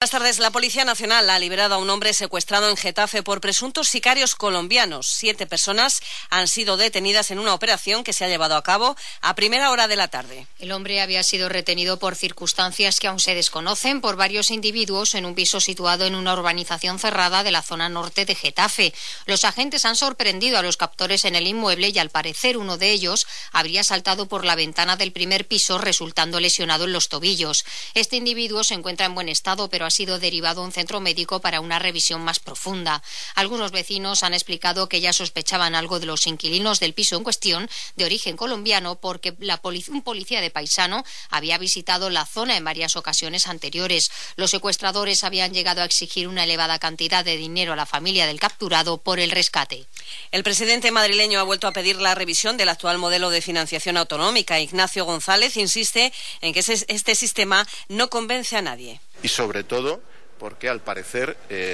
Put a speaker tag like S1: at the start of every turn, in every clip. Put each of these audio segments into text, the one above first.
S1: Buenas tardes. La Policía Nacional ha liberado a un hombre secuestrado en Getafe por presuntos sicarios colombianos. 7 personas han sido detenidas en una operación que se ha llevado a cabo a primera hora de la tarde.
S2: El hombre había sido retenido por circunstancias que aún se desconocen por varios individuos en un piso situado en una urbanización cerrada de la zona norte de Getafe. Los agentes han sorprendido a los captores en el inmueble y al parecer uno de ellos habría saltado por la ventana del primer piso resultando lesionado en los tobillos. Este individuo se encuentra en buen estado, pero ha sido derivado a un centro médico para una revisión más profunda. Algunos vecinos han explicado que ya sospechaban algo de los inquilinos del piso en cuestión, de origen colombiano, porque un policía de paisano había visitado la zona en varias ocasiones anteriores. Los secuestradores habían llegado a exigir una elevada cantidad de dinero a la familia del capturado por el rescate.
S1: El presidente madrileño ha vuelto a pedir la revisión del actual modelo de financiación autonómica. Ignacio González insiste en que este sistema no convence a nadie.
S3: Y sobre todo porque al parecer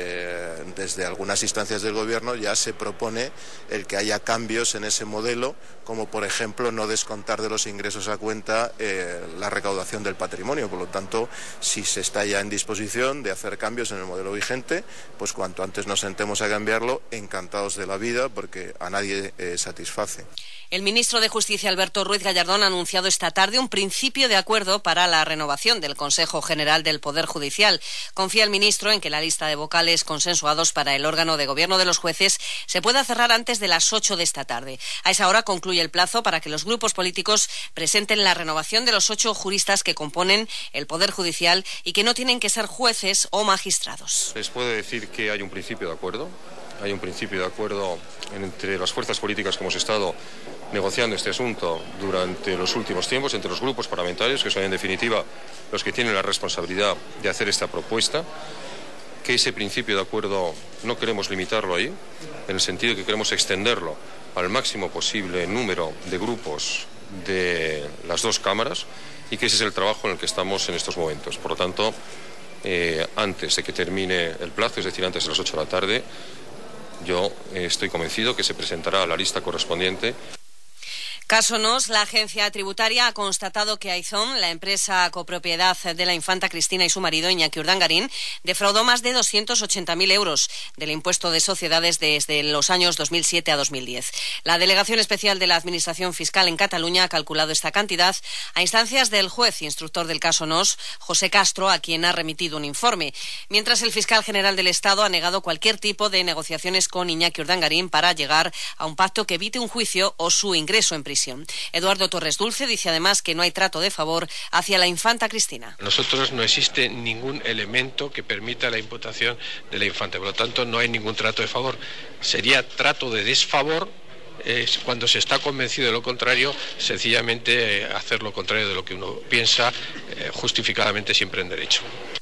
S3: desde algunas instancias del gobierno ya se propone el que haya cambios en ese modelo, como por ejemplo no descontar de los ingresos a cuenta la recaudación del patrimonio. Por lo tanto, si se está ya en disposición de hacer cambios en el modelo vigente, pues cuanto antes nos sentemos a cambiarlo, encantados de la vida, porque a nadie satisface.
S1: El ministro de Justicia, Alberto Ruiz Gallardón, ha anunciado esta tarde un principio de acuerdo para la renovación del Consejo General del Poder Judicial. Confía el ministro en que la lista de vocales consensuados para el órgano de gobierno de los jueces se pueda cerrar antes de las 8 de esta tarde. A esa hora concluye el plazo para que los grupos políticos presenten la renovación de los 8 juristas que componen el Poder Judicial y que no tienen que ser jueces o magistrados.
S4: Les puedo decir que hay un principio de acuerdo. Hay un principio de acuerdo entre las fuerzas políticas que hemos estado negociando este asunto durante los últimos tiempos, entre los grupos parlamentarios, que son en definitiva los que tienen la responsabilidad de hacer esta propuesta, que ese principio de acuerdo no queremos limitarlo ahí, en el sentido de que queremos extenderlo al máximo posible número de grupos de las dos cámaras y que ese es el trabajo en el que estamos en estos momentos. Por lo tanto, antes de que termine el plazo, es decir, antes de las 8 de la tarde, yo estoy convencido que se presentará la lista correspondiente.
S1: Caso Nos, la agencia tributaria ha constatado que Aizón, la empresa copropiedad de la infanta Cristina y su marido Iñaki Urdangarín, defraudó más de 280.000 euros del impuesto de sociedades desde los años 2007 a 2010. La Delegación Especial de la Administración Fiscal en Cataluña ha calculado esta cantidad a instancias del juez instructor del caso Nos, José Castro, a quien ha remitido un informe, mientras el fiscal general del Estado ha negado cualquier tipo de negociaciones con Iñaki Urdangarín para llegar a un pacto que evite un juicio o su ingreso en prisión. Eduardo Torres Dulce dice además que no hay trato de favor hacia la infanta Cristina.
S5: Nosotros no existe ningún elemento que permita la imputación de la infanta, por lo tanto no hay ningún trato de favor. Sería trato de desfavor cuando se está convencido de lo contrario, sencillamente hacer lo contrario de lo que uno piensa, justificadamente siempre en derecho.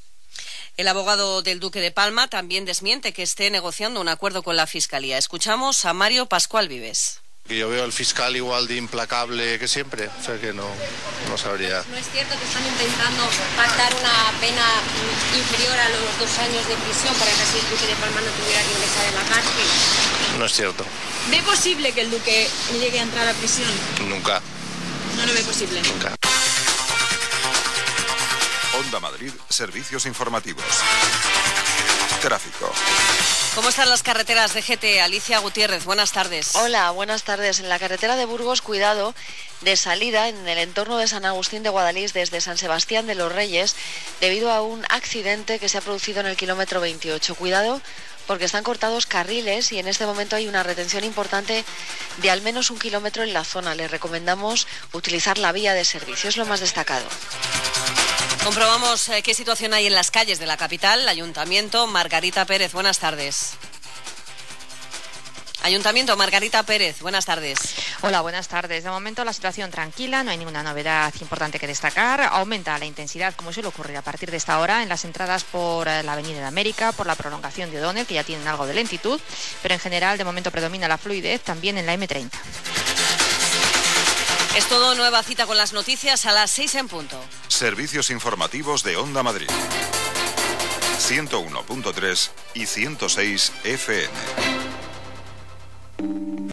S1: El abogado del Duque de Palma también desmiente que esté negociando un acuerdo con la Fiscalía. Escuchamos a Mario Pascual Vives.
S3: Yo veo al fiscal igual de implacable que siempre, o sea que no sabría.
S2: ¿No es cierto que están intentando pactar una pena inferior a los 2 años de prisión para que así el Duque de Palma no tuviera que ingresar en la cárcel?
S3: No es cierto.
S6: ¿Ve posible que el Duque llegue a entrar a prisión?
S3: Nunca.
S6: No lo ve posible.
S3: Nunca.
S7: Onda Madrid, servicios informativos. Tráfico.
S1: ¿Cómo están las carreteras de GT? Alicia Gutiérrez, buenas tardes.
S8: Hola, buenas tardes. En la carretera de Burgos, cuidado, de salida en el entorno de San Agustín de Guadalís desde San Sebastián de los Reyes, debido a un accidente que se ha producido en el kilómetro 28. Cuidado, porque están cortados carriles y en este momento hay una retención importante de al menos 1 kilómetro en la zona. Les recomendamos utilizar la vía de servicio, es lo más destacado.
S1: Comprobamos qué situación hay en las calles de la capital. Ayuntamiento, Margarita Pérez, buenas tardes. Ayuntamiento, Margarita Pérez, buenas tardes.
S9: Hola, buenas tardes. De momento la situación tranquila, no hay ninguna novedad importante que destacar. Aumenta la intensidad, como suele ocurrir a partir de esta hora, en las entradas por la Avenida de América, por la prolongación de O'Donnell, que ya tienen algo de lentitud, pero en general de momento predomina la fluidez también en la M30.
S1: Es todo, nueva cita con las noticias a las 6 en punto.
S7: Servicios informativos de Onda Madrid. 101.3 y 106 FM.